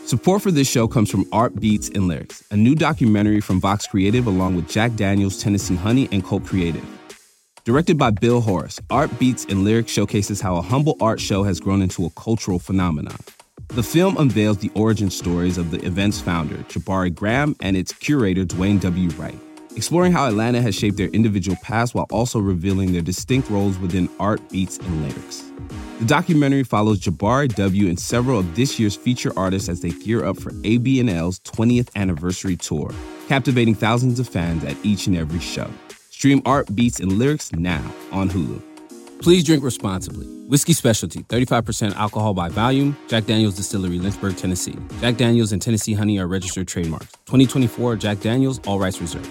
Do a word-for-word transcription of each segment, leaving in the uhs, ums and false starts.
Support for this show comes from Art Beats and Lyrics, a new documentary from Vox Creative along with Jack Daniels, Tennessee Honey, and Cult Creative. Directed by Bill Horace, Art Beats and Lyrics showcases how a humble art show has grown into a cultural phenomenon. The film unveils the origin stories of the event's founder, Jabari Graham, and its curator, Dwayne W. Wright, exploring how Atlanta has shaped their individual paths while also revealing their distinct roles within Art Beats and Lyrics. The documentary follows Jabari W. and several of this year's feature artists as they gear up for A B N L's twentieth anniversary tour, captivating thousands of fans at each and every show. Stream Art Beats and Lyrics now on Hulu. Please drink responsibly. Whiskey Specialty, thirty-five percent alcohol by volume. Jack Daniels Distillery, Lynchburg, Tennessee. Jack Daniels and Tennessee Honey are registered trademarks. twenty twenty-four Jack Daniels, all rights reserved.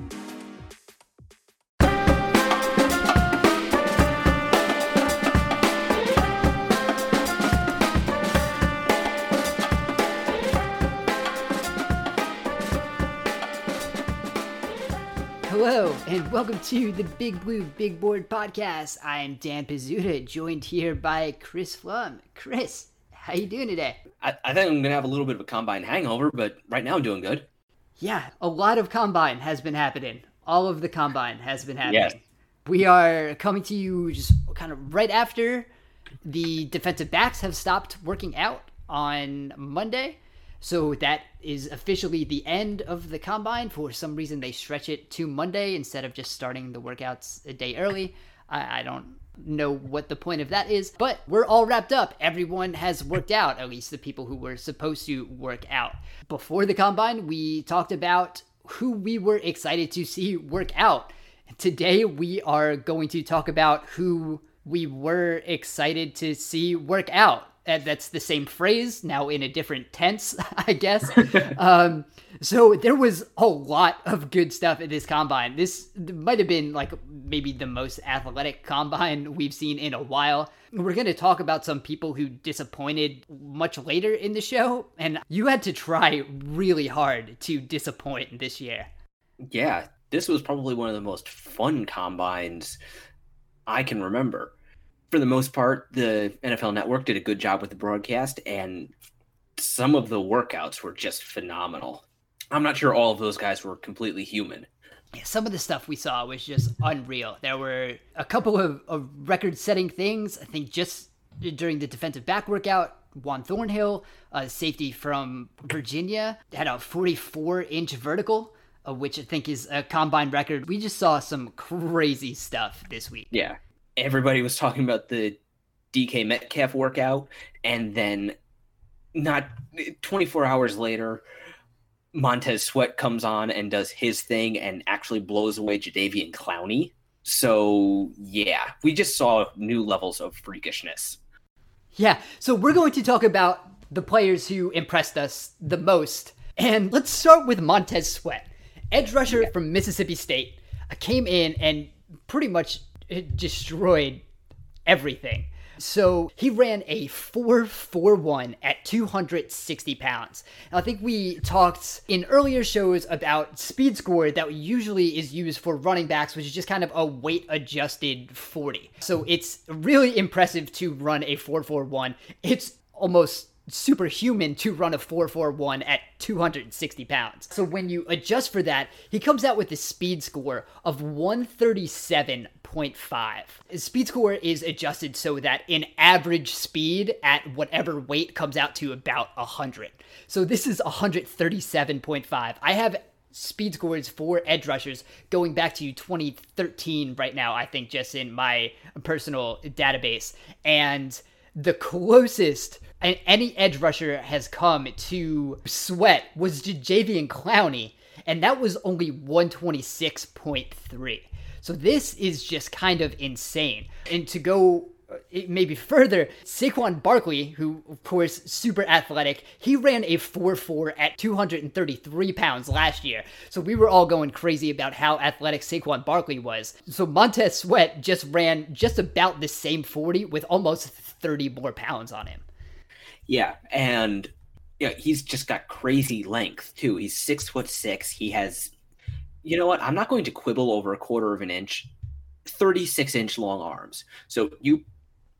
Hello, and welcome to the Big Blue Big Board Podcast. I am Dan Pizzuta, joined here by Chris Flum. Chris, how you doing today? I, I think I'm going to have a little bit of a combine hangover, but right now I'm doing good. Yeah, a lot of combine has been happening. All of the combine has been happening. Yes. We are coming to you just kind of right after the defensive backs have stopped working out on Monday. So that is officially the end of the combine. For some reason, they stretch it to Monday instead of just starting the workouts a day early. I, I don't know what the point of that is, but we're all wrapped up. Everyone has worked out, at least the people who were supposed to work out. Before the combine, we talked about who we were excited to see work out. Today, we are going to talk about who we were excited to see work out. And that's the same phrase, now in a different tense, I guess. um, so there was a lot of good stuff in this combine. This might have been like maybe the most athletic combine we've seen in a while. We're going to talk about some people who disappointed much later in the show. And you had to try really hard to disappoint this year. Yeah, this was probably one of the most fun combines I can remember. For the most part, the N F L Network did a good job with the broadcast, and some of the workouts were just phenomenal. I'm not sure all of those guys were completely human. Yeah, some of the stuff we saw was just unreal. There were a couple of, of record-setting things. I think just during the defensive back workout, Juan Thornhill, a safety from Virginia, had a forty-four inch vertical, uh, which I think is a combine record. We just saw some crazy stuff this week. Yeah. Everybody was talking about the D K Metcalf workout, and then not twenty-four hours later, Montez Sweat comes on and does his thing and actually blows away Jadeveon Clowney. So, yeah, we just saw new levels of freakishness. Yeah, so we're going to talk about the players who impressed us the most. And let's start with Montez Sweat. Edge rusher yeah. from Mississippi State came in and pretty much it destroyed everything. So he ran a four four one at two hundred sixty pounds. Now, I think we talked in earlier shows about speed score that usually is used for running backs, which is just kind of a weight adjusted forty. So it's really impressive to run a four four one. It's almost superhuman to run a four four one at two hundred sixty pounds. So when you adjust for that, he comes out with a speed score of one thirty-seven point five. His speed score is adjusted so that in average speed at whatever weight comes out to about one hundred. So this is one thirty-seven point five. I have speed scores for edge rushers going back to twenty thirteen right now, I think, just in my personal database. And the closest any edge rusher has come to Sweat was Jadeveon Clowney, and that was only one twenty-six point three. So this is just kind of insane. And to go maybe further, Saquon Barkley, who of course super athletic, he ran a four four at two hundred thirty-three pounds last year. So we were all going crazy about how athletic Saquon Barkley was. So Montez Sweat just ran just about the same forty with almost thirty more pounds on him. Yeah, and yeah, he's just got crazy length too. He's six foot six. He has, you know what? I'm not going to quibble over a quarter of an inch, thirty-six inch long arms. So you put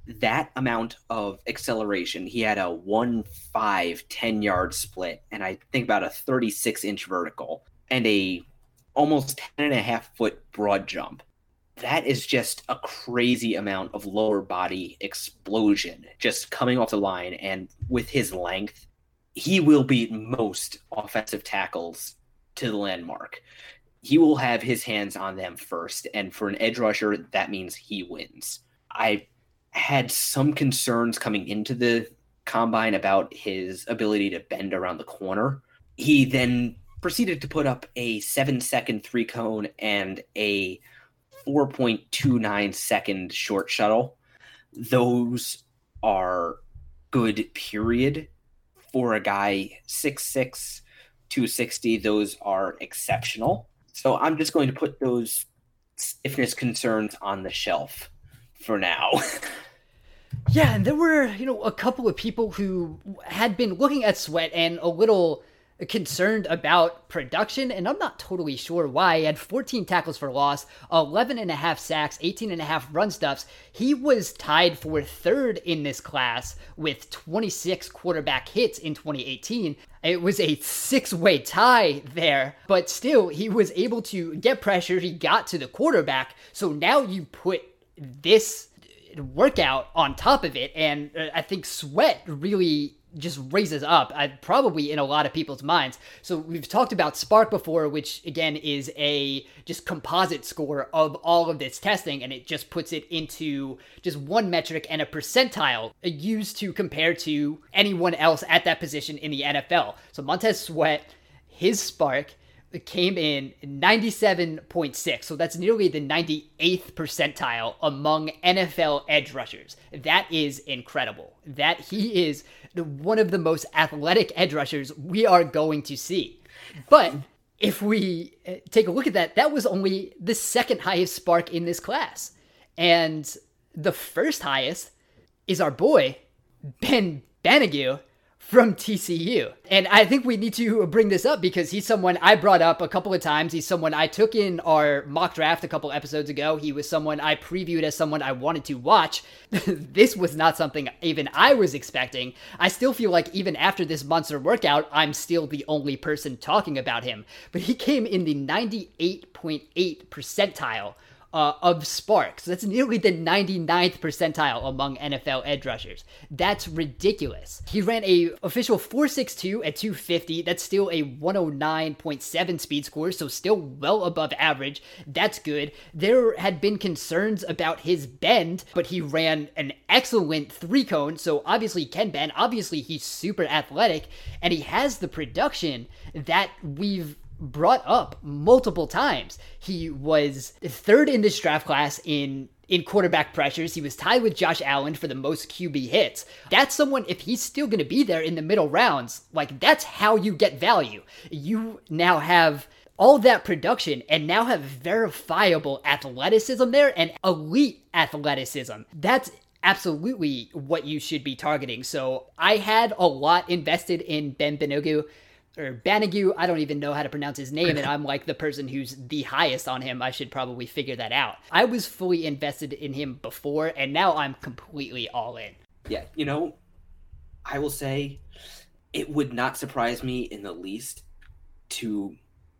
that amount of acceleration, he had a one five ten yard split, and I think about a thirty-six inch vertical, and a almost ten and a half foot broad jump. That is just a crazy amount of lower body explosion just coming off the line. And with his length, he will beat most offensive tackles to the landmark. He will have his hands on them first. And for an edge rusher, that means he wins. I had some concerns coming into the combine about his ability to bend around the corner. He then proceeded to put up a seven second three cone and a four point two nine second short shuttle. Those are good, period. For a guy six six, two sixty, those are exceptional. So I'm just going to put those stiffness concerns on the shelf for now. Yeah, and there were, you know, a couple of people who had been looking at Sweat and a little concerned about production, and I'm not totally sure why. He had fourteen tackles for loss, eleven and a half sacks, eighteen and a half run stuffs. He was tied for third in this class with twenty-six quarterback hits in twenty eighteen. It was a six-way tie there, but still, he was able to get pressure. He got to the quarterback, so now you put this workout on top of it, and I think Sweat really just raises up, uh, probably in a lot of people's minds. So we've talked about Spark before, which again is a just composite score of all of this testing, and it just puts it into just one metric and a percentile used to compare to anyone else at that position in the N F L. So Montez Sweat, his Spark came in ninety-seven point six, so that's nearly the ninety-eighth percentile among N F L edge rushers. That is incredible. That he is one of the most athletic edge rushers we are going to see. But if we take a look at that, that was only the second highest Spark in this class. And the first highest is our boy, Ben Banogu, from T C U. And I think we need to bring this up because he's someone I brought up a couple of times. He's someone I took in our mock draft a couple episodes ago. He was someone I previewed as someone I wanted to watch. This was not something even I was expecting. I still feel like even after this monster workout, I'm still the only person talking about him. But he came in the ninety-eight point eight percentile Uh, of Spark. So that's nearly the ninety-ninth percentile among N F L edge rushers. That's ridiculous. He ran a official four six two at two fifty. That's still a one oh nine point seven speed score, so still well above average. That's good. There had been concerns about his bend, but he ran an excellent three cone, so obviously he can bend. Obviously he's super athletic, and he has the production that we've brought up multiple times. He was third in this draft class in in quarterback pressures. He was tied with Josh Allen for the most Q B hits. That's someone, if he's still going to be there in the middle rounds, like that's how you get value. You now have all that production and now have verifiable athleticism there and elite athleticism. That's absolutely what you should be targeting. So I had a lot invested in Ben Banogu. Or Banogu, I don't even know how to pronounce his name, and I'm like the person who's the highest on him. I should probably figure that out. I was fully invested in him before, and now I'm completely all in. Yeah, you know, I will say it would not surprise me in the least to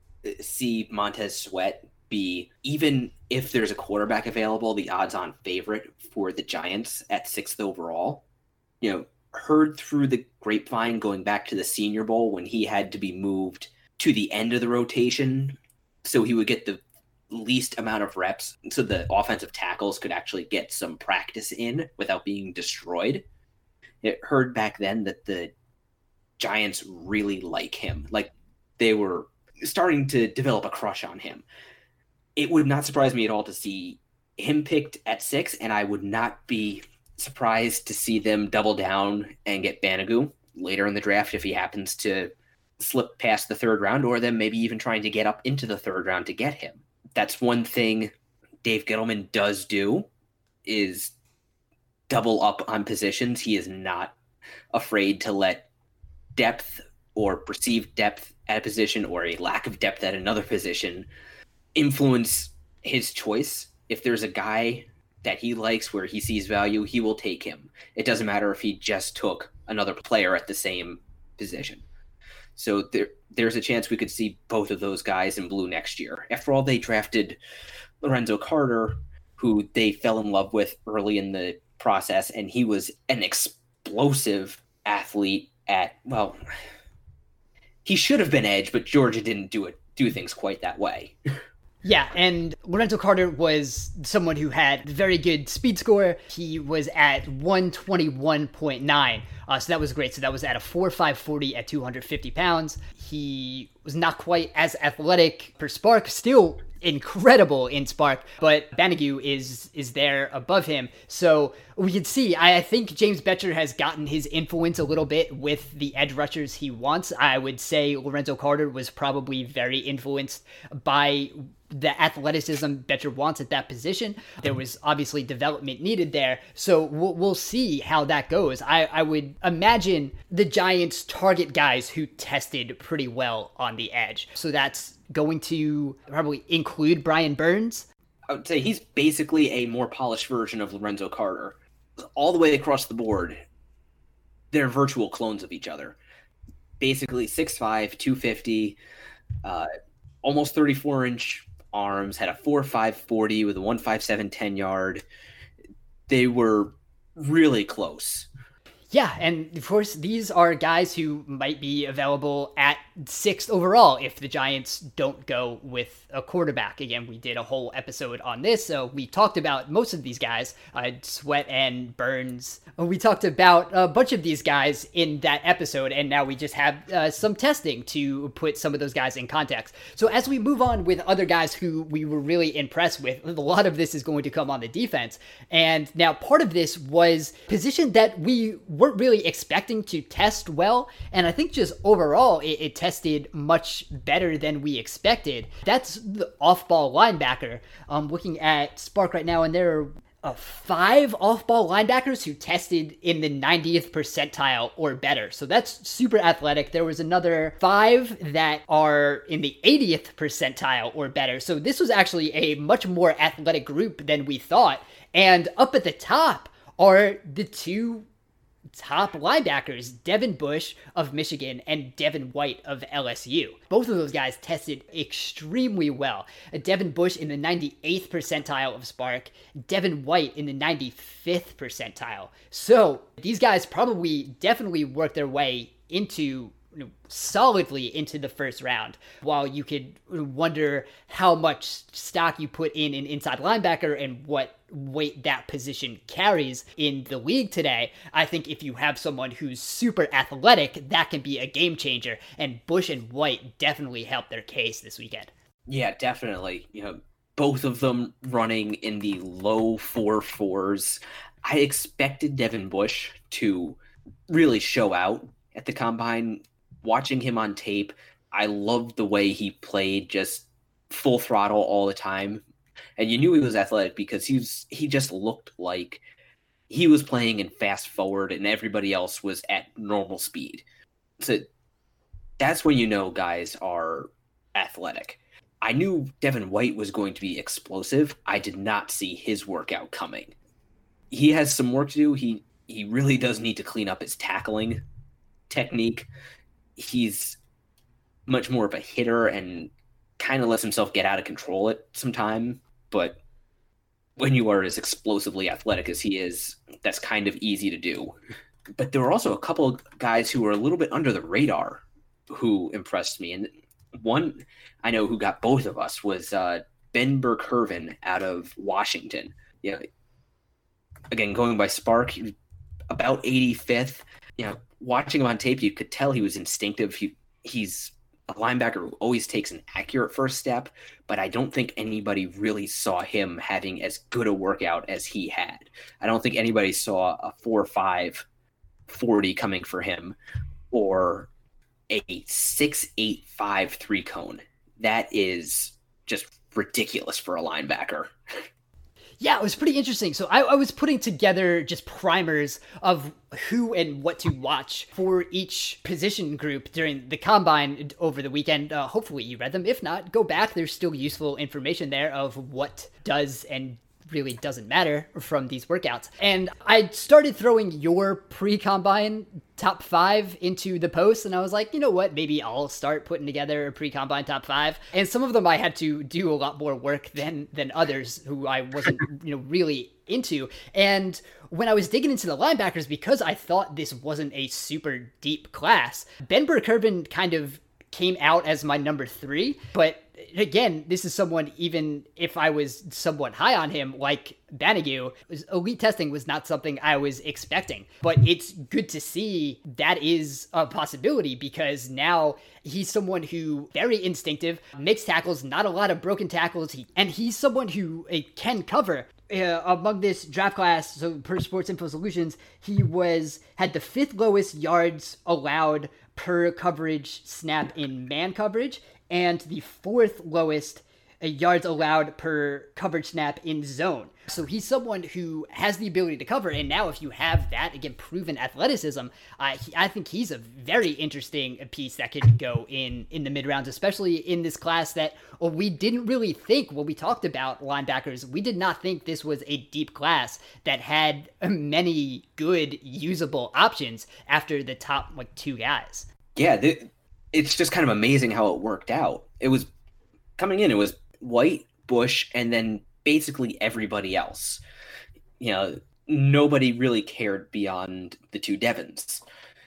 see Montez Sweat be, even if there's a quarterback available, the odds-on favorite for the Giants at sixth overall. You know, heard through the grapevine going back to the Senior Bowl when he had to be moved to the end of the rotation so he would get the least amount of reps so the offensive tackles could actually get some practice in without being destroyed. It heard back then that the Giants really like him. Like they were starting to develop a crush on him. It would not surprise me at all to see him picked at six, and I would not be surprised to see them double down and get Banogu later in the draft if he happens to slip past the third round, or them maybe even trying to get up into the third round to get him. That's one thing Dave Gettleman does do, is double up on positions. He is not afraid to let depth or perceived depth at a position or a lack of depth at another position influence his choice. If there's a guy that he likes, where he sees value, he will take him. It doesn't matter if he just took another player at the same position. So there, there's a chance we could see both of those guys in blue next year. After all, they drafted Lorenzo Carter, who they fell in love with early in the process, and he was an explosive athlete at, well, he should have been edge, but Georgia didn't do it, do things quite that way. Yeah, and Lorenzo Carter was someone who had very good speed score. He was at one twenty-one point nine, uh, so that was great. So that was at a four five forty at two hundred fifty pounds. He was not quite as athletic per Spark, still incredible in Spark, but Banogu is is there above him. So we can see, I, I think James Bettcher has gotten his influence a little bit with the edge rushers he wants. I would say Lorenzo Carter was probably very influenced by the athleticism Bettcher wants at that position. There was obviously development needed there. So we'll, we'll see how that goes. I, I would imagine the Giants target guys who tested pretty well on the edge. So that's going to probably include Brian Burns. I would say he's basically a more polished version of Lorenzo Carter. All the way across the board, they're virtual clones of each other. Basically six five, two fifty, uh, almost thirty-four inch arms, had a four five forty with a one fifty-seven ten yard. They were really close. Yeah, and of course, these are guys who might be available at sixth overall if the Giants don't go with a quarterback. Again, we did a whole episode on this, so we talked about most of these guys, uh, Sweat and Burns. We talked about a bunch of these guys in that episode, and now we just have uh, some testing to put some of those guys in context. So as we move on with other guys who we were really impressed with, a lot of this is going to come on the defense. And now part of this was position that we weren't really expecting to test well, and I think just overall it, it tested much better than we expected. That's the off-ball linebacker. I'm looking at Spark right now, and there are uh, five off-ball linebackers who tested in the ninetieth percentile or better. So that's super athletic. There was another five that are in the eightieth percentile or better. So this was actually a much more athletic group than we thought. And up at the top are the two top linebackers, Devin Bush of Michigan and Devin White of L S U. Both of those guys tested extremely well. Devin Bush in the ninety-eighth percentile of Spark, Devin White in the ninety-fifth percentile. So these guys probably definitely worked their way into You know, solidly into the first round. While you could wonder how much stock you put in an inside linebacker and what weight that position carries in the league today, I think if you have someone who's super athletic, that can be a game changer. And Bush and White definitely helped their case this weekend. Yeah, definitely. You know, both of them running in the low four fours. I expected Devin Bush to really show out at the combine. Watching him on tape, I loved the way he played, just full throttle all the time. And you knew he was athletic because he was, he just looked like he was playing in fast forward and everybody else was at normal speed. So that's when you know guys are athletic. I knew Devin White was going to be explosive. I did not see his workout coming. He has some work to do. He he really does need to clean up his tackling technique. He's much more of a hitter and kind of lets himself get out of control at some time. But when you are as explosively athletic as he is, that's kind of easy to do. But there were also a couple of guys who were a little bit under the radar who impressed me. And one I know who got both of us was uh, Ben Burke-Hervin out of Washington. You know, again, going by Spark, he was about eighty-fifth. You know, watching him on tape, you could tell he was instinctive. He he's a linebacker who always takes an accurate first step, but I don't think anybody really saw him having as good a workout as he had. I don't think anybody saw a four five forty coming for him or a six eight five three cone. That is just ridiculous for a linebacker. Yeah, it was pretty interesting. So I, I was putting together just primers of who and what to watch for each position group during the combine over the weekend. Uh, hopefully you read them. If not, go back. There's still useful information there of what does and really doesn't matter from these workouts. And I started throwing your pre-combine top five into the post, and I was like, you know what, maybe I'll start putting together a pre-combine top five. And some of them I had to do a lot more work than than others who I wasn't, you know, really into. And when I was digging into the linebackers, because I thought this wasn't a super deep class, Ben Burr-Kirven kind of came out as my number three. But again, this is someone, even if I was somewhat high on him, like Banogu, elite testing was not something I was expecting. But it's good to see that is a possibility, because now he's someone who very instinctive, makes tackles, not a lot of broken tackles, he, and he's someone who uh, can cover. Uh, among this draft class, so per Sports Info Solutions, he was had the fifth lowest yards allowed per coverage snap in man coverage, and the fourth lowest uh, yards allowed per coverage snap in zone. So he's someone who has the ability to cover, and now if you have that, again, proven athleticism, uh, he, I think he's a very interesting piece that could go in, in the mid-rounds, especially in this class that well, we didn't really think, when we talked about linebackers, we did not think this was a deep class that had many good, usable options after the top, like, two guys. Yeah, th- it's just kind of amazing how it worked out. It was, coming in, it was White, Bush, and then basically everybody else. You know, nobody really cared beyond the two Devons.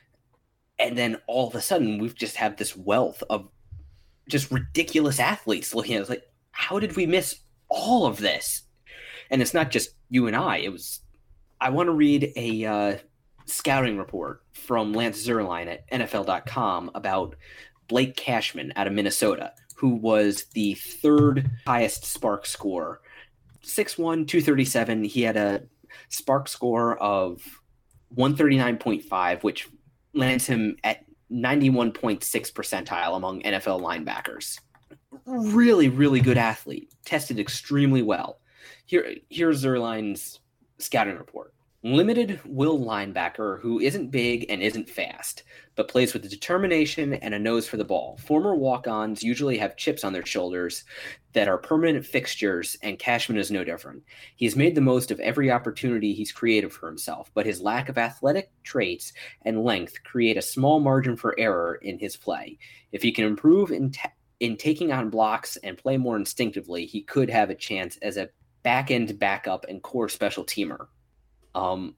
And then all of a sudden, we've just had this wealth of just ridiculous athletes looking at us like, how did we miss all of this? And it's not just you and I. It was, I want to read a uh, scouting report from Lance Zierlein at N F L dot com about Blake Cashman out of Minnesota, who was the third highest SPARQ score. six one, two thirty-seven. He had a SPARQ score of one thirty-nine point five, which lands him at ninety-one point six percentile among N F L linebackers. Really, really good athlete. Tested extremely well. Here, here's Zierlein's scouting report. Limited will linebacker who isn't big and isn't fast, but plays with determination and a nose for the ball. Former walk-ons usually have chips on their shoulders that are permanent fixtures, and Cashman is no different. He's made the most of every opportunity he's created for himself, but his lack of athletic traits and length create a small margin for error in his play. If he can improve in, ta- in taking on blocks and play more instinctively, he could have a chance as a back-end backup and core special teamer. Um,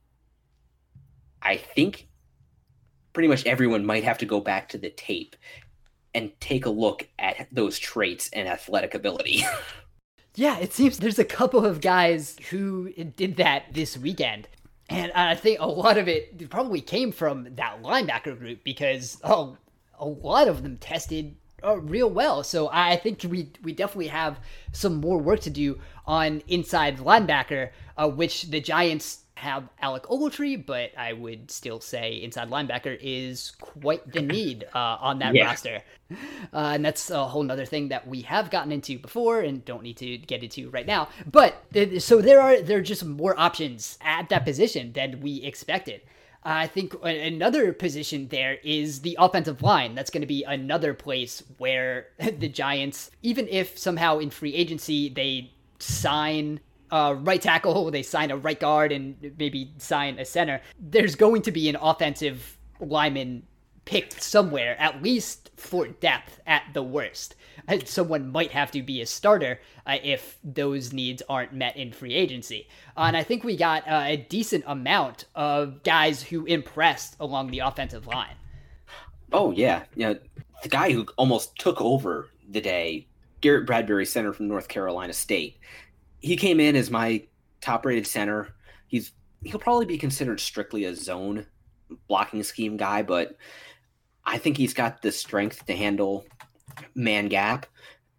I think pretty much everyone might have to go back to the tape and take a look at those traits and athletic ability. Yeah, it seems there's a couple of guys who did that this weekend. And I think a lot of it probably came from that linebacker group, because oh, a lot of them tested uh, real well. So I think we we definitely have some more work to do on inside linebacker, uh, which the Giants have Alec Ogletree, but I would still say inside linebacker is quite the need uh, on that yeah. roster. Uh, and that's a whole nother thing that we have gotten into before and don't need to get into right now. But so there are there are just more options at that position than we expected. I think another position there is the offensive line. That's going to be another place where the Giants, even if somehow in free agency they sign Uh, right tackle, they sign a right guard, and maybe sign a center, there's going to be an offensive lineman picked somewhere, at least for depth at the worst. Someone might have to be a starter uh, if those needs aren't met in free agency. Uh, and I think we got uh, a decent amount of guys who impressed along the offensive line. Oh, yeah. You know, the guy who almost took over the day, Garrett Bradbury, center from North Carolina State. He came in as my top-rated center. He's he'll probably be considered strictly a zone blocking scheme guy, but I think he's got the strength to handle man gap,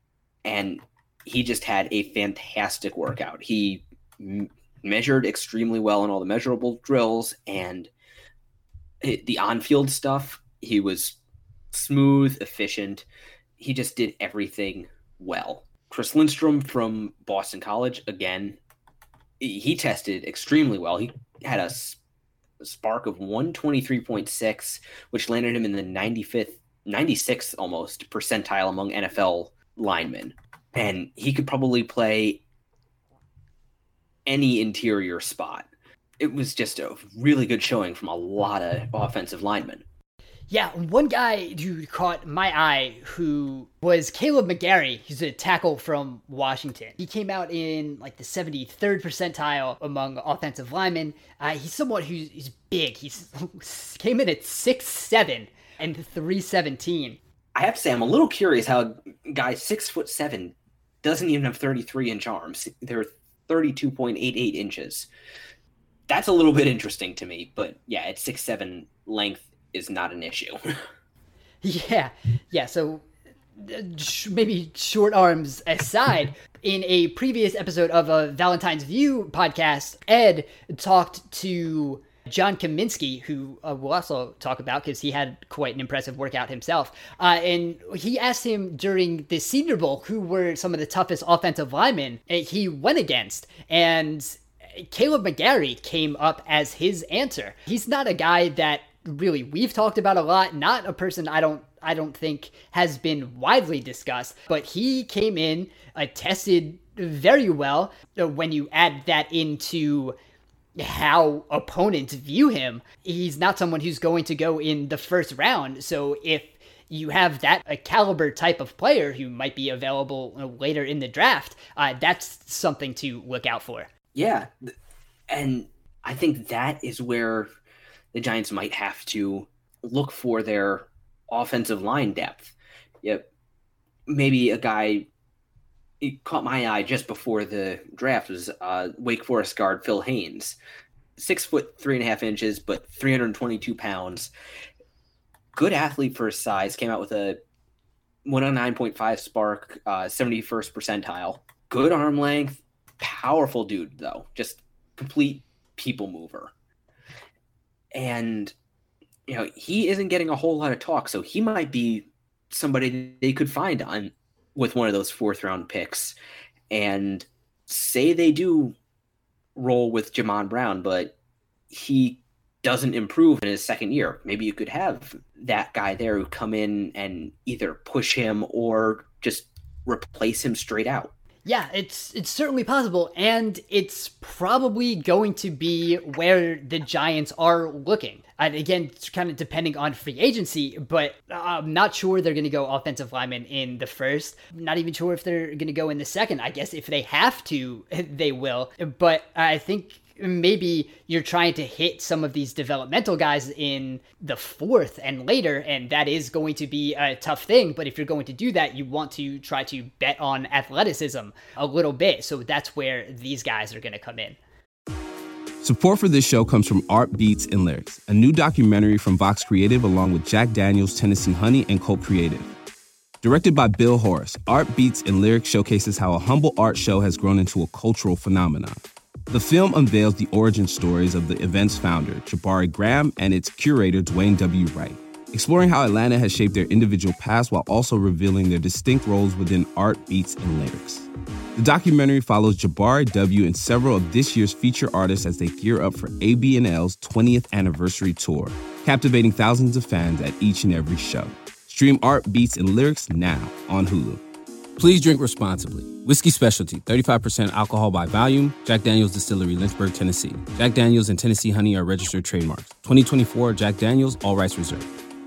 and he just had a fantastic workout. He m- measured extremely well in all the measurable drills, and it, the on-field stuff, he was smooth, efficient. He just did everything well. Chris Lindstrom from Boston College, again, he tested extremely well. He had a SPARQ of one twenty-three point six, which landed him in the ninety-fifth, ninety-sixth almost percentile among N F L linemen. And he could probably play any interior spot. It was just a really good showing from a lot of offensive linemen. Yeah, one guy who caught my eye who was Caleb McGarry. He's a tackle from Washington. He came out in like the seventy-third percentile among offensive linemen. Uh, he's someone who's he's big. He's came in at six seven and three seventeen. I have to say, I'm a little curious how a guy six foot seven doesn't even have thirty-three inch arms. They're thirty-two point eight eight inches. That's a little bit interesting to me, but yeah, at six seven length is not an issue. yeah, yeah. So uh, maybe short arms aside, in a previous episode of a Valentine's View podcast, Ed talked to John Kaminsky, who uh, we'll also talk about because he had quite an impressive workout himself. Uh, and he asked him during the Senior Bowl who were some of the toughest offensive linemen he went against. And Caleb McGarry came up as his answer. He's not a guy that really we've talked about a lot, not a person I don't I don't think has been widely discussed, but he came in, uh, tested very well. Uh, when you add that into how opponents view him, he's not someone who's going to go in the first round. So if you have that a caliber type of player who might be available later in the draft, uh, that's something to look out for. Yeah, and I think that is where the Giants might have to look for their offensive line depth. Yep, maybe a guy it caught my eye just before the draft was uh, Wake Forest guard Phil Haynes, six foot three and a half inches, but three hundred twenty-two pounds. Good athlete for his size. Came out with a one oh nine point five spark, uh, seventy-first percentile. Good arm length, powerful dude though, just complete people mover. And, you know, he isn't getting a whole lot of talk, so he might be somebody they could find on with one of those fourth round picks. And say they do roll with Jamon Brown, but he doesn't improve in his second year. Maybe you could have that guy there who come in and either push him or just replace him straight out. Yeah, it's it's certainly possible, and it's probably going to be where the Giants are looking. And again, it's kind of depending on free agency, but I'm not sure they're going to go offensive lineman in the first. Not even sure if they're going to go in the second. I guess if they have to, they will. But I think maybe you're trying to hit some of these developmental guys in the fourth and later, and that is going to be a tough thing. But if you're going to do that, you want to try to bet on athleticism a little bit. So that's where these guys are going to come in. Support for this show comes from Art Beats and Lyrics, a new documentary from Vox Creative along with Jack Daniels, Tennessee Honey, and Colt Creative. Directed by Bill Horace, Art Beats and Lyrics showcases how a humble art show has grown into a cultural phenomenon. The film unveils the origin stories of the event's founder, Jabari Graham, and its curator, Dwayne W. Wright, exploring how Atlanta has shaped their individual paths while also revealing their distinct roles within art, beats, and lyrics. The documentary follows Jabari W. and several of this year's feature artists as they gear up for A B N L's twentieth anniversary tour, captivating thousands of fans at each and every show. Stream Art, Beats, and Lyrics now on Hulu. Please drink responsibly. Whiskey Specialty, thirty-five percent alcohol by volume. Jack Daniel's Distillery, Lynchburg, Tennessee. Jack Daniel's and Tennessee Honey are registered trademarks. twenty twenty-four Jack Daniel's, all rights reserved.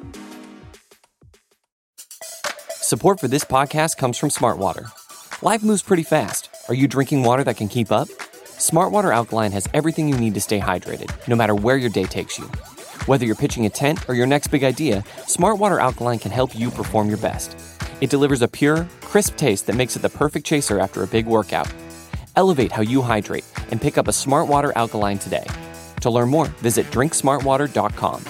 Support for this podcast comes from Smartwater. Life moves pretty fast. Are you drinking water that can keep up? Smartwater Alkaline has everything you need to stay hydrated, no matter where your day takes you. Whether you're pitching a tent or your next big idea, Smartwater Alkaline can help you perform your best. It delivers a pure, crisp taste that makes it the perfect chaser after a big workout. Elevate how you hydrate and pick up a Smartwater Alkaline today. To learn more, visit drink smartwater dot com.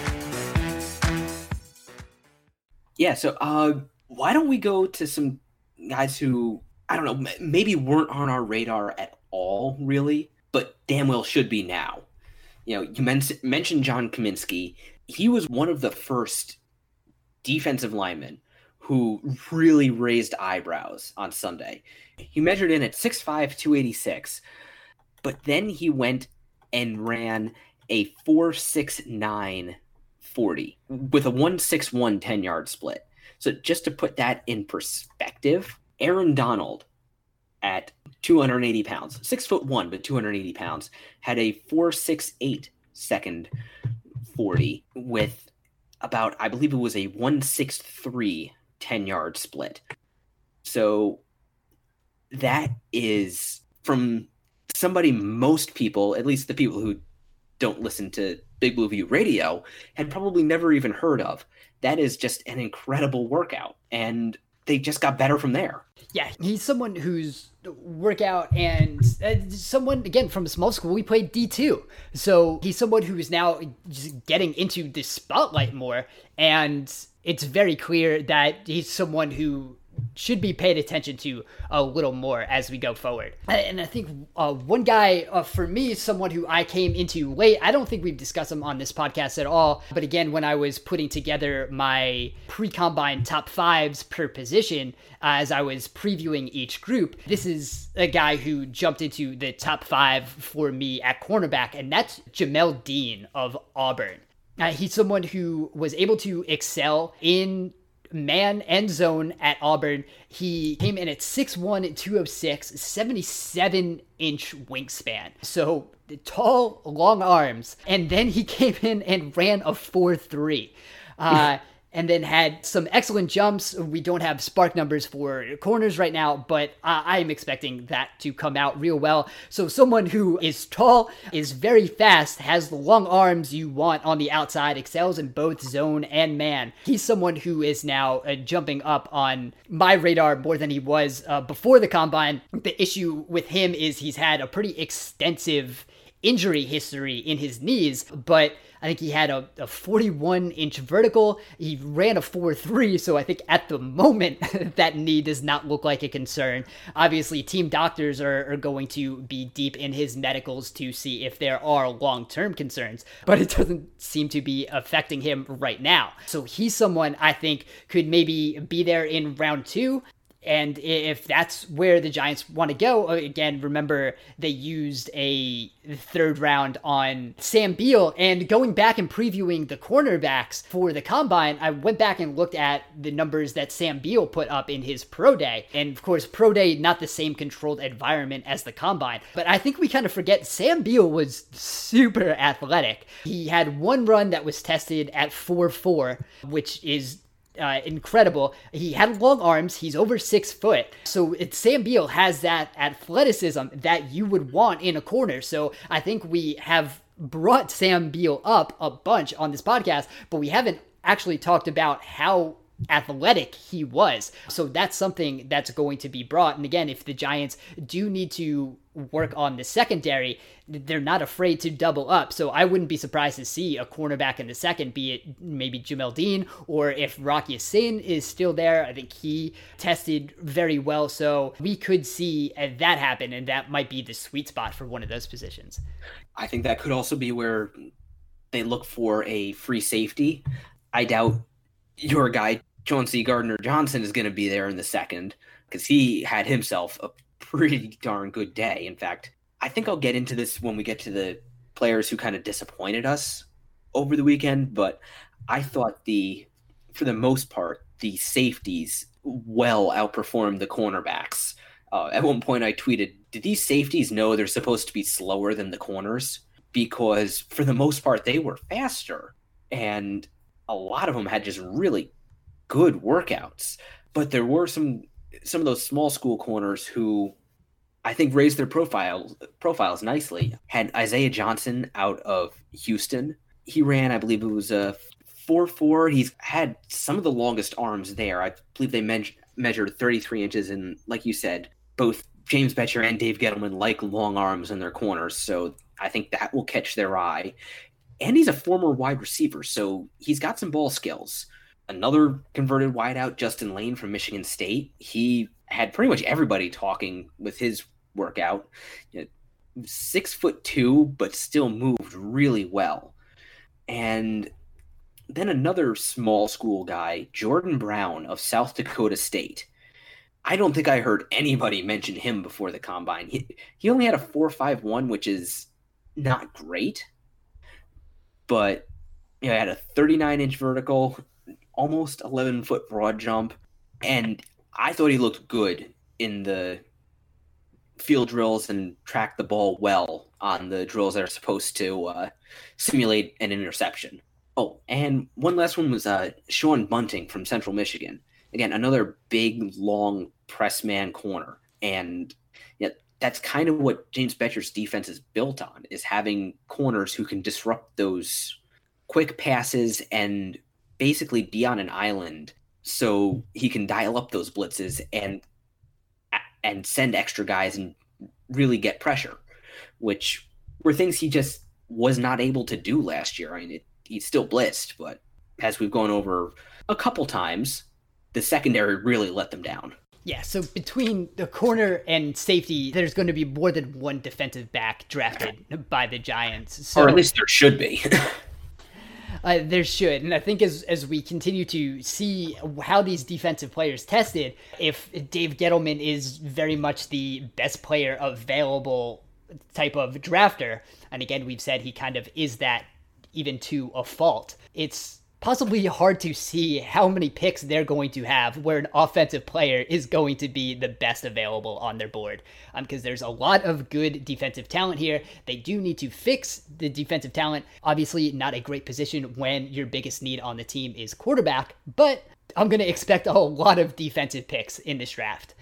Yeah, so uh, why don't we go to some guys who, I don't know, maybe weren't on our radar at all, really, but damn well should be now. You know, you men- mentioned John Kaminsky. He was one of the first defensive linemen who really raised eyebrows on Sunday. He measured in at six five, two eighty-six, but then he went and ran a four six nine forty with a one six one ten-yard split. So just to put that in perspective, Aaron Donald at two hundred eighty pounds, six foot one, but two hundred eighty pounds, had a four six eight second forty with about, I believe it was a one six three ten yard split. So that is from somebody most people, at least the people who don't listen to Big Blue View Radio, had probably never even heard of. That is just an incredible workout. And they just got better from there. Yeah, he's someone who's workout and uh, someone, again, from small school, we played D two. So he's someone who is now just getting into the spotlight more. And it's very clear that he's someone who should be paid attention to a little more as we go forward. And I think uh, one guy, uh, for me, someone who I came into late, I don't think we've discussed him on this podcast at all, but again, when I was putting together my pre-combine top fives per position, uh, as I was previewing each group, this is a guy who jumped into the top five for me at cornerback, and that's Jamel Dean of Auburn. Uh, he's someone who was able to excel in man and zone at Auburn. He came in at six one, two oh six, seventy-seven inch wingspan. So tall, long arms. And then he came in and ran a four three. Uh, and then had some excellent jumps. We don't have spark numbers for corners right now, but uh, I'm expecting that to come out real well. So someone who is tall, is very fast, has the long arms you want on the outside, excels in both zone and man. He's someone who is now uh, jumping up on my radar more than he was uh, before the combine. The issue with him is he's had a pretty extensive injury history in his knees, but I think he had a, a forty-one inch vertical. He ran a four three, so I think at the moment that knee does not look like a concern. Obviously, team doctors are, are going to be deep in his medicals to see if there are long-term concerns, but it doesn't seem to be affecting him right now. So he's someone I think could maybe be there in round two. And if that's where the Giants want to go, again, remember they used a third round on Sam Beal. And going back and previewing the cornerbacks for the combine, I went back and looked at the numbers that Sam Beal put up in his pro day. And of course, pro day, not the same controlled environment as the combine. But I think we kind of forget Sam Beal was super athletic. He had one run that was tested at four four, which is Uh, incredible. He had long arms. He's over six foot. So it, Sam Beal has that athleticism that you would want in a corner. So I think we have brought Sam Beal up a bunch on this podcast, but we haven't actually talked about how athletic he was. So that's something that's going to be brought. And again, if the Giants do need to work on the secondary, they're not afraid to double up. So I wouldn't be surprised to see a cornerback in the second, be it maybe Jamel Dean, or if Rocky Sin is still there. I think he tested very well. So we could see that happen, and that might be the sweet spot for one of those positions. I think that could also be where they look for a free safety. I doubt your guy, Chauncey Gardner-Johnson, is going to be there in the second, because he had himself a pretty darn good day. In fact, I think I'll get into this when we get to the players who kind of disappointed us over the weekend, but I thought the, for the most part, the safeties well outperformed the cornerbacks. Uh, at one point I tweeted, did these safeties know they're supposed to be slower than the corners? Because for the most part, they were faster, and a lot of them had just really good workouts. But there were some some of those small school corners who I think raised their profiles profiles nicely. Had Isaiah Johnson out of Houston. He ran, I believe it was a four four. He's had some of the longest arms there. I believe they me- measured thirty-three inches. And like you said, both James Betcher and Dave Gettleman like long arms in their corners. So I think that will catch their eye. And he's a former wide receiver, so he's got some ball skills. Another converted wideout, Justin Lane from Michigan State. He had pretty much everybody talking with his workout. You know, six foot two, but still moved really well. And then another small school guy, Jordan Brown of South Dakota State. I don't think I heard anybody mention him before the combine. He, he only had a four five one, which is not great. But you know, I had a thirty-nine inch vertical, almost eleven foot broad jump, and I thought he looked good in the field drills and track the ball well on the drills that are supposed to uh, simulate an interception. Oh, and one last one was uh, Sean Bunting from Central Michigan. Again, another big, long press man corner. And yeah, that's kind of what James Bettcher's defense is built on, is having corners who can disrupt those quick passes and basically be on an island so he can dial up those blitzes and and send extra guys and really get pressure, which were things he just was not able to do last year. I mean, it, he still blitzed, but as we've gone over a couple times, the secondary really let them down. Yeah, so between the corner and safety, there's going to be more than one defensive back drafted by the Giants. So, or at least there should be. uh, there should. And I think as as we continue to see how these defensive players tested, if Dave Gettleman is very much the best player available type of drafter, and again, we've said he kind of is that even to a fault, it's possibly hard to see how many picks they're going to have where an offensive player is going to be the best available on their board. Um, because there's a lot of good defensive talent here. They do need to fix the defensive talent. Obviously, not a great position when your biggest need on the team is quarterback, but I'm going to expect a lot of defensive picks in this draft.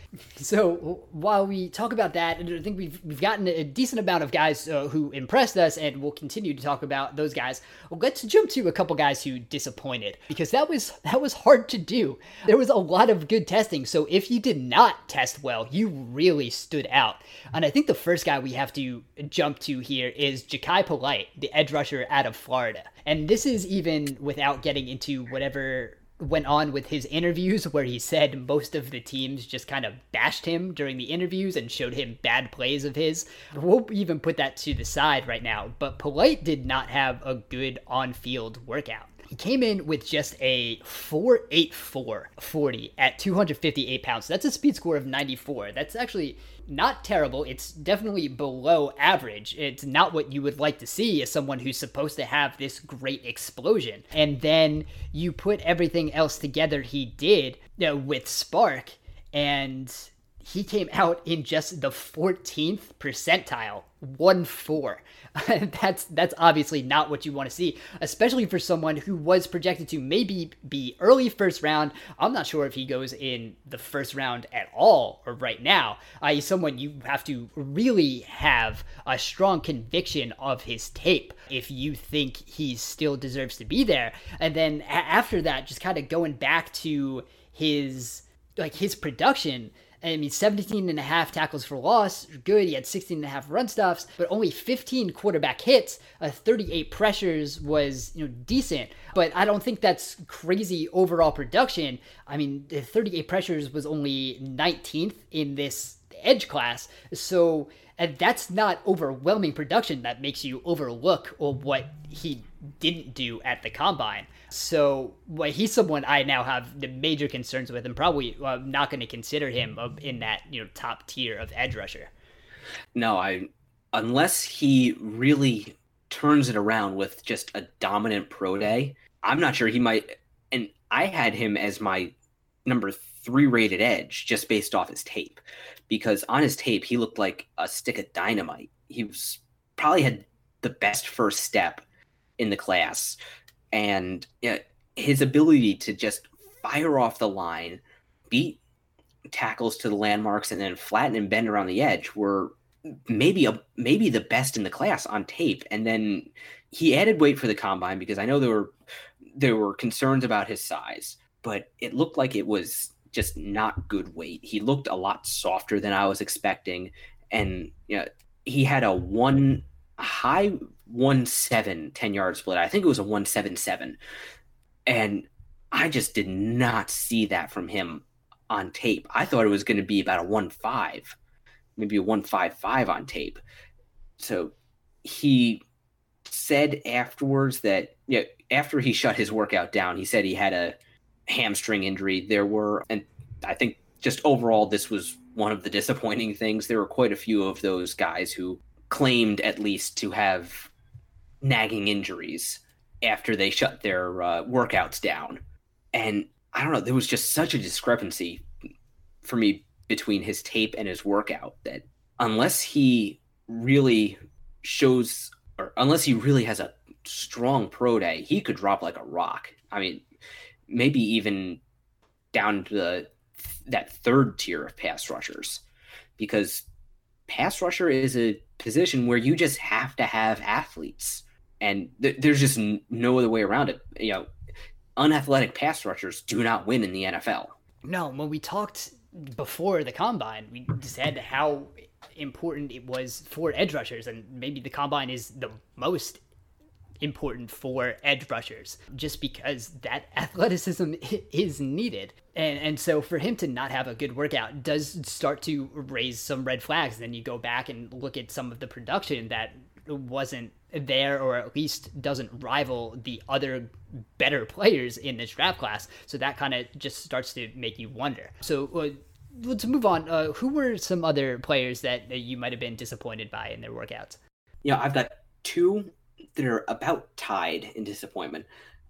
So while we talk about that, I think we've we've gotten a decent amount of guys uh, who impressed us, and we'll continue to talk about those guys. Well, let's jump to a couple guys who disappointed, because that was that was hard to do. There was a lot of good testing, so if you did not test well, you really stood out. And I think the first guy we have to jump to here is Jachai Polite, the edge rusher out of Florida. And this is even without getting into whatever went on with his interviews, where he said most of the teams just kind of bashed him during the interviews and showed him bad plays of his. We'll even put that to the side right now, but Polite did not have a good on-field workout. He came in with just a four eight four forty at two hundred fifty-eight pounds. That's a speed score of ninety-four. That's actually not terrible. It's definitely below average. It's not what you would like to see as someone who's supposed to have this great explosion. And then you put everything else together he did, you know, with Spark, and he came out in just the fourteenth percentile, one four. that's that's obviously not what you want to see, especially for someone who was projected to maybe be early first round. I'm not sure if he goes in the first round at all or right now. Uh, he's someone you have to really have a strong conviction of his tape if you think he still deserves to be there. And then a- after that, just kind of going back to his like his production. I mean, seventeen and a half tackles for loss, good. He had sixteen and a half run stuffs, but only fifteen quarterback hits. Uh, thirty-eight pressures was, you know, decent, but I don't think that's crazy overall production. I mean, the thirty-eight pressures was only nineteenth in this edge class, so and that's not overwhelming production that makes you overlook or what he didn't do at the combine. So well, he's someone I now have the major concerns with, and probably uh, not going to consider him uh, in that, you know, top tier of edge rusher. No, I unless he really turns it around with just a dominant pro day, I'm not sure he might. And I had him as my number three rated edge just based off his tape, because on his tape he looked like a stick of dynamite. He was probably had the best first step in the class. And you know, his ability to just fire off the line, beat tackles to the landmarks, and then flatten and bend around the edge were maybe a maybe the best in the class on tape. And then he added weight for the combine, because I know there were there were concerns about his size, but it looked like it was just not good weight. He looked a lot softer than I was expecting, and you know, he had a one high one seven ten yard split. I think it was a one seven seven, and I just did not see that from him on tape. I thought it was going to be about a one five, maybe a one five five on tape. So he said afterwards that, you know, after he shut his workout down, he said he had a hamstring injury. There were, and I think just overall this was one of the disappointing things. There were quite a few of those guys who claimed at least to have nagging injuries after they shut their uh, workouts down. And I don't know, there was just such a discrepancy for me between his tape and his workout that unless he really shows, or unless he really has a strong pro day, he could drop like a rock. I mean, maybe even down to the, that third tier of pass rushers, because pass rusher is a position where you just have to have athletes, and th- there's just n- no other way around it. You know, unathletic pass rushers do not win in the N F L. No, when we talked before the combine, we said how important it was for edge rushers, and maybe the combine is the most important for edge rushers, just because that athleticism is needed. And and so for him to not have a good workout does start to raise some red flags. And then you go back and look at some of the production that wasn't there, or at least doesn't rival the other better players in this draft class. So that kind of just starts to make you wonder. So uh, let's move on. Uh, who were some other players that, that you might have been disappointed by in their workouts? Yeah, I've got two that are about tied in disappointment.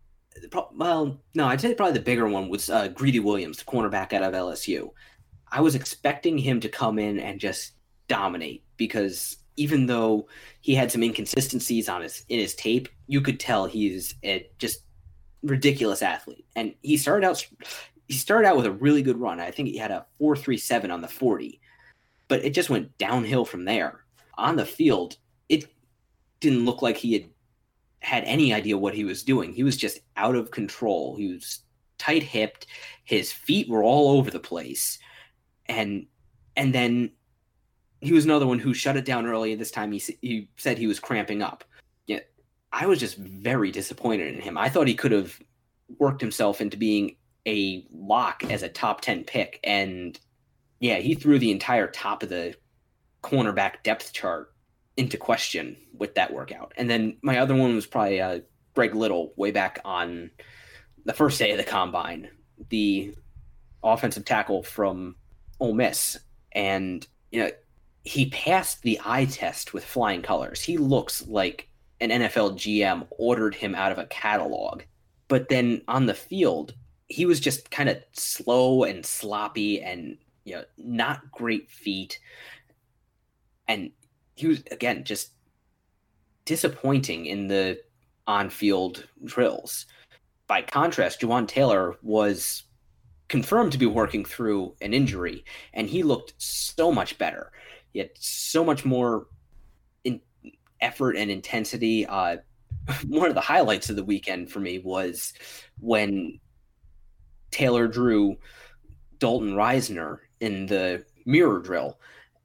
Well, no, I'd say probably the bigger one was uh, Greedy Williams, the cornerback out of L S U. I was expecting him to come in and just dominate, because even though he had some inconsistencies on his in his tape, you could tell he's a just ridiculous athlete. And he started out he started out with a really good run. I think he had a four three seven on the forty, but it just went downhill from there. On the field, it didn't look like he had had any idea what he was doing. He was just out of control. He was tight-hipped. His feet were all over the place. And and then he was another one who shut it down early. This time he, he said he was cramping up. Yeah, I was just very disappointed in him. I thought he could have worked himself into being a lock as a top ten pick. And yeah, he threw the entire top of the cornerback depth chart into question with that workout. And then my other one was probably uh, Greg Little, way back on the first day of the combine, the offensive tackle from Ole Miss. And, you know, he passed the eye test with flying colors. He looks like an N F L G M ordered him out of a catalog. But then on the field, he was just kind of slow and sloppy and, you know, not great feet. And he was, again, just disappointing in the on-field drills. By contrast, Jawaan Taylor was confirmed to be working through an injury, and he looked so much better. He had so much more in effort and intensity. Uh, one of the highlights of the weekend for me was when Taylor drew Dalton Risner in the mirror drill,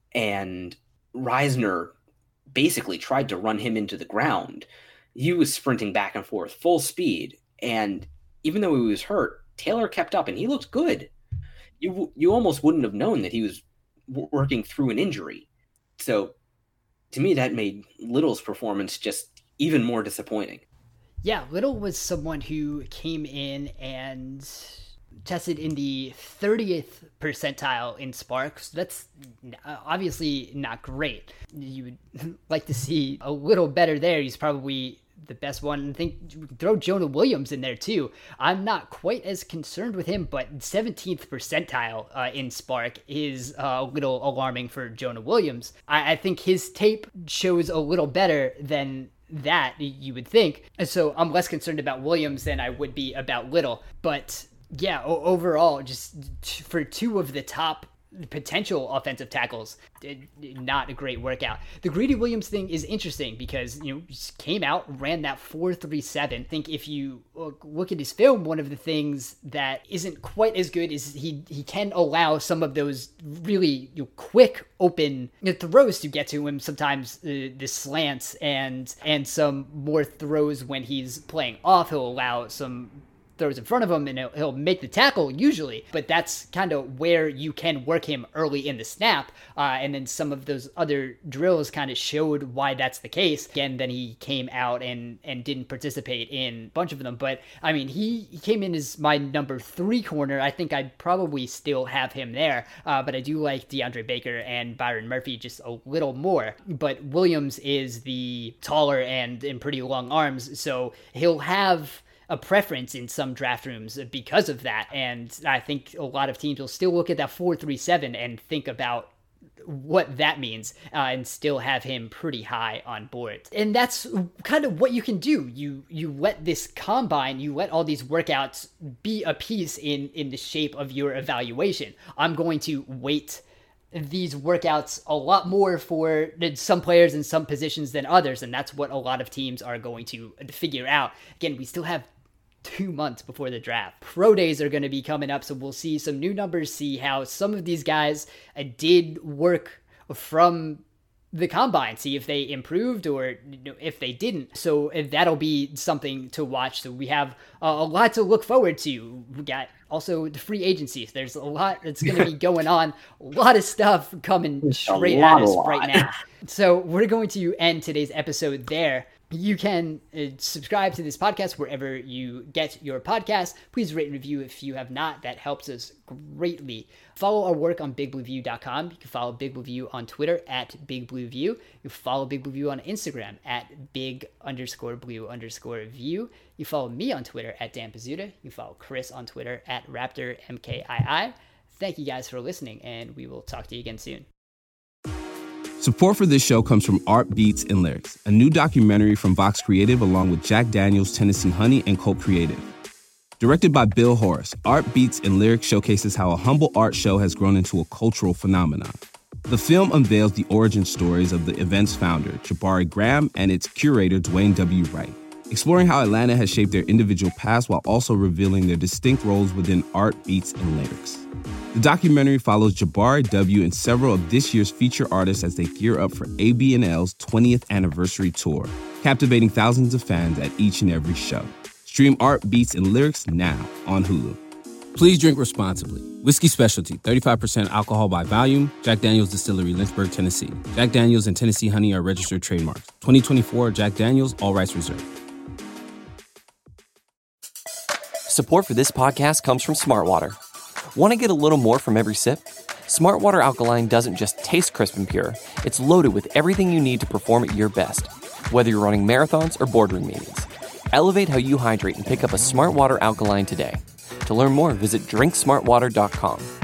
and Risner basically tried to run him into the ground. He was sprinting back and forth full speed, and even though he was hurt, Taylor kept up and he looked good. You you almost wouldn't have known that he was w- working through an injury. So to me, that made Little's performance just even more disappointing. Yeah, Little was someone who came in and tested in the thirtieth percentile in Spark. So that's obviously not great. You would like to see a little better there. He's probably the best one. I think throw Jonah Williams in there too. I'm not quite as concerned with him, but seventeenth percentile uh, in Spark is uh, a little alarming for Jonah Williams. I, I think his tape shows a little better than that, you would think. And so I'm less concerned about Williams than I would be about Little. But yeah, o- overall, just t- for two of the top potential offensive tackles, not a great workout. The Greedy Williams thing is interesting because, you know, just came out, ran that four three seven. I think if you look at his film, one of the things that isn't quite as good is he he can allow some of those really, you know, quick open throws to get to him. Sometimes uh, the slants and and some more throws when he's playing off. He'll allow some throws in front of him and he'll, he'll make the tackle usually, but that's kind of where you can work him early in the snap. Uh, and then some of those other drills kind of showed why that's the case. Again, then he came out and, and didn't participate in a bunch of them. But I mean, he, he came in as my number three corner. I think I'd probably still have him there. Uh, but I do like DeAndre Baker and Byron Murphy just a little more. But Williams is the taller and in pretty long arms. So he'll have a preference in some draft rooms because of that. And I think a lot of teams will still look at that four three seven and think about what that means uh, and still have him pretty high on board. And that's kind of what you can do. You you let this combine, you let all these workouts be a piece in, in the shape of your evaluation. I'm going to weight these workouts a lot more for some players in some positions than others, and that's what a lot of teams are going to figure out. Again, we still have two months before the draft. Pro days are going to be coming up, so we'll see some new numbers, see how some of these guys uh, did work from the combine, see if they improved or you know, if they didn't. So uh, that'll be something to watch. So we have uh, a lot to look forward to. We got also the free agencies. There's a lot that's going to be going on. A lot of stuff coming straight at us right now. So we're going to end today's episode there. You can uh, subscribe to this podcast wherever you get your podcast. Please rate and review if you have not. That helps us greatly. Follow our work on big blue view dot com. You can follow Big Blue View on Twitter at Big Blue View. You follow Big Blue View on Instagram at big underscore blue underscore view. You follow me on Twitter at Dan Pizzuta. You follow Chris on Twitter at Raptor M K I I. Thank you guys for listening, and we will talk to you again soon. Support for this show comes from Art Beats and Lyrics, a new documentary from Vox Creative along with Jack Daniels, Tennessee Honey, and Colt Creative. Directed by Bill Horace, Art Beats and Lyrics showcases how a humble art show has grown into a cultural phenomenon. The film unveils the origin stories of the event's founder, Jabari Graham, and its curator, Dwayne W. Wright, exploring how Atlanta has shaped their individual paths while also revealing their distinct roles within Art Beats and Lyrics. The documentary follows Jabari W. and several of this year's feature artists as they gear up for A B N L's twentieth anniversary tour, captivating thousands of fans at each and every show. Stream Art Beats and Lyrics now on Hulu. Please drink responsibly. Whiskey Specialty, thirty-five percent alcohol by volume. Jack Daniels Distillery, Lynchburg, Tennessee. Jack Daniels and Tennessee Honey are registered trademarks. twenty twenty-four Jack Daniels, all rights reserved. Support for this podcast comes from Smartwater. Want to get a little more from every sip? Smartwater Alkaline doesn't just taste crisp and pure. It's loaded with everything you need to perform at your best, whether you're running marathons or boardroom meetings. Elevate how you hydrate and pick up a Smartwater Alkaline today. To learn more, visit drink smart water dot com.